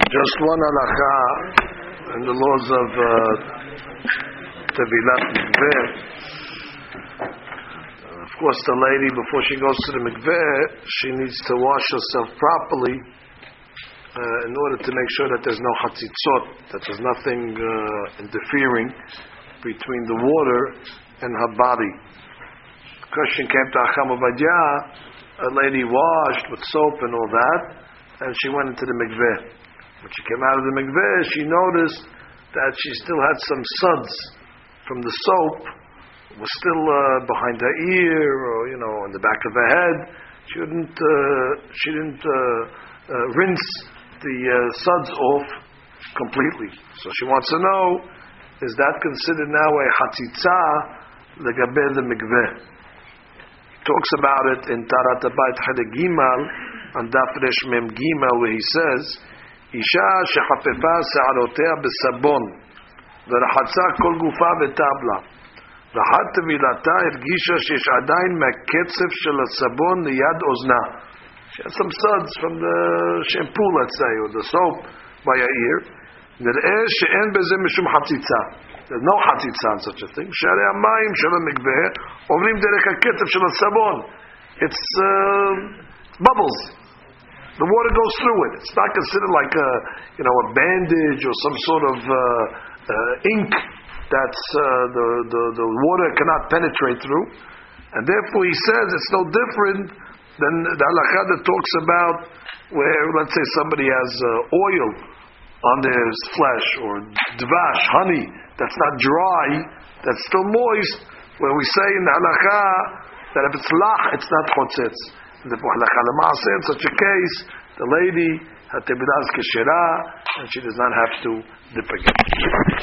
Just one halacha in the laws of Tevilat Mikveh. Of course, the lady, before she goes to the Mikveh, she needs to wash herself properly in order to make sure that there's no Hatzitzot, that there's nothing interfering between the water and her body. The question came to Acham Ovadia, a lady washed with soap and all that, and she went into the Mikveh. When she came out of the Mikveh, she noticed that she still had some suds from the soap, was still behind her ear, or in the back of her head. She didn't rinse the suds off completely. So she wants to know, is that considered now a hatzitza legabe the mikveh? Talks about it in Tarat Abayit Chedek Gimal on Daf Resh Mem Gimal, where he says, Isha shechafefa se'arotea besabon ורחצה כל גופה וטבלה ואחת טבילתה הרגישה שיש עדיין מהקצף של הסבון ליד אוזנה. She had some suds from the shampoo, let's say, or the soap by her ear. נראה שאין בזה משום חציצה. There's no חציצה on such a thing. שהרי המים של המקווה עוברים דרך הקצף של הסבון. It's bubbles. The water goes through it. It's not considered like a bandage or some sort of ink that's the water cannot penetrate through, and therefore he says it's no different than the halakha that talks about where, let's say, somebody has oil on their flesh or dvash, honey that's not dry, that's still moist, where we say in the halakha that if it's lach, it's not chotzitz. And therefore halakha l'maaseh, in such a case, the lady had tebilas keshera and she does not have to dip again.